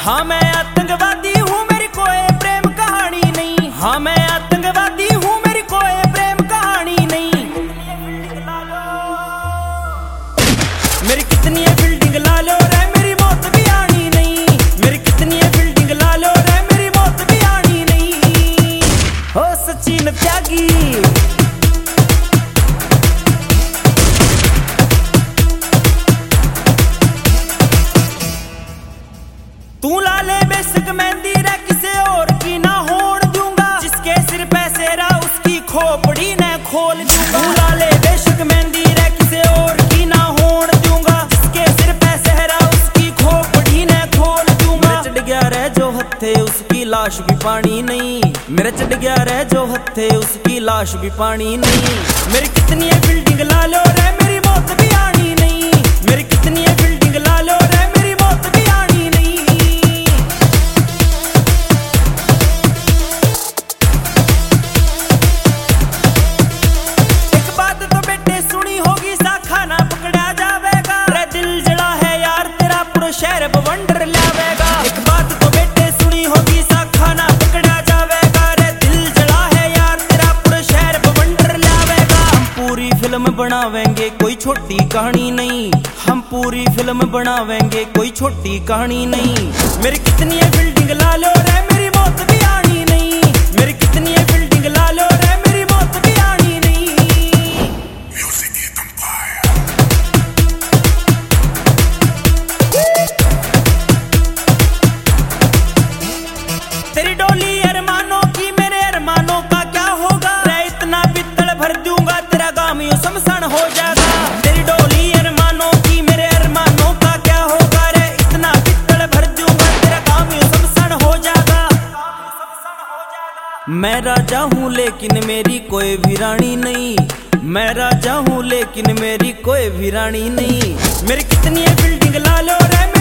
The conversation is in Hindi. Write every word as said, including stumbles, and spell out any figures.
हाँ मैं आतंकवादी हूँ, मेरी कोई प्रेम कहानी नहीं। हाँ मैं आतंकवादी हूँ, मेरी कोई प्रेम कहानी नहीं। मेरी कितनी है बिल्डिंग ला लो रे, मेरी मौत भी आनी नहीं। मेरी कितनी है बिल्डिंग ला लो रे, मेरी मौत भी आनी नहीं। हो सचिन त्यागी तू ला ले बेशक मेहंदी रे, किसे और की ना होड़ दूंगा। जिसके सिर पे सेरा उसकी खोपड़ी ने खोल दूंगा। तू ला ले बेशक मेहंदी रे, किसे और की ना होड़ दूंगा। जिसके सिर पे सेरा उसकी खोपड़ी ने खोल दूंगा। मेरे चढ़ गया रे जो हत्थे उसकी लाश भी पानी नहीं। मेरे चढ़ गया रे जो हत्थे उसकी लाश भी पानी नहीं। मेरी कितनी है बिल्डिंग ला लो रे, मेरी मौत भी आनी नहीं। मेरी कितनी है बिल्डिंग ला लो रे, मेरी मौत भी आनी नहीं। शहर बवंडर लावेगा। एक बात तो बेटे सुनी होगी, सा खाना पकड़ा जावेगा रे। दिल जला है यार तेरा, पूरा शहर बवंडर लावेगा। हम पूरी फिल्म बनावेंगे, कोई छोटी कहानी नहीं। हम पूरी फिल्म बनावेंगे, कोई छोटी कहानी नहीं। मेरी कितनी है बिल्डिंग ला लो रे, मेरी मौत भी आनी नहीं। मेरी कितनी है बिल्डिंग ला लो रे, मेरी मौत भी आनी नहीं। तेरी डोली अरमानों की, मेरे अरमानों का क्या होगा रे। इतना पित्तल भर दूंगा तेरा गाम यूं शमशान हो जाएगा। तेरी डोली अरमानों की, मेरे अरमानों का क्या होगा रे। इतना पित्तल भर दूंगा तेरा गाम यूं शमशान हो जाएगा। मैं राजा हूँ लेकिन मेरी कोई भी रानी नहीं। मैं राजा हूँ लेकिन मेरी कोई भी रानी नहीं। मेरी कितनी है बिल्डिंग ला लो रे,